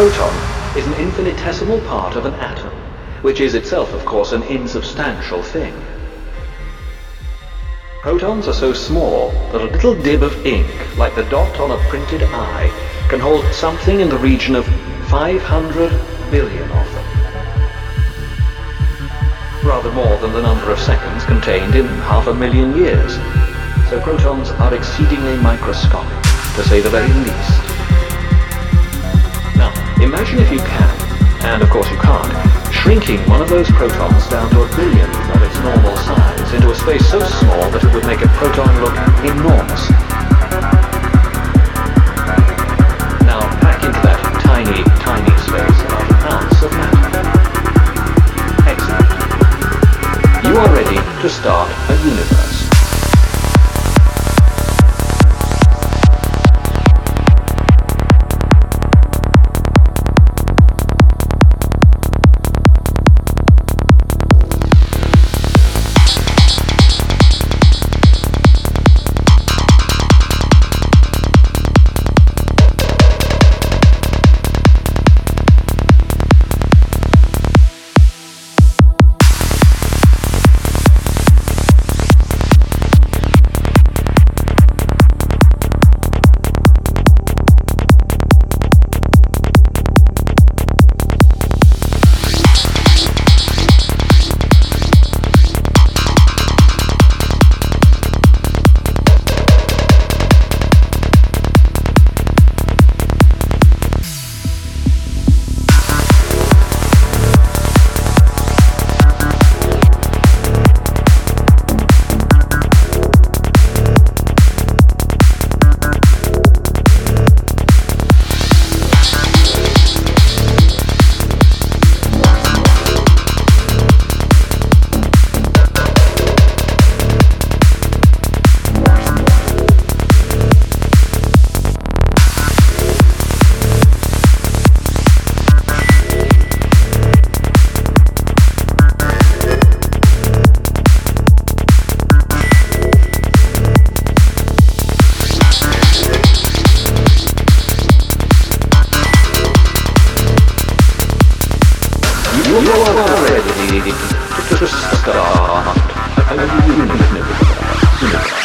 proton is an infinitesimal part of an atom, which is itself, of course, an insubstantial thing. Protons are so small that a little dib of ink, like the dot on a printed eye, can hold something in the region of 500 billion of them. Rather more than the number of seconds contained in 500,000 years. So protons are exceedingly microscopic, to say the very least. Now, imagine if you can, and of course you can't, shrinking one of those protons down to a billionth of its normal size into a space so small that it would make a proton look enormous. Now pack into that tiny, tiny space about an ounce of matter. Excellent. You are ready to start a universe. You are ready to start a universe.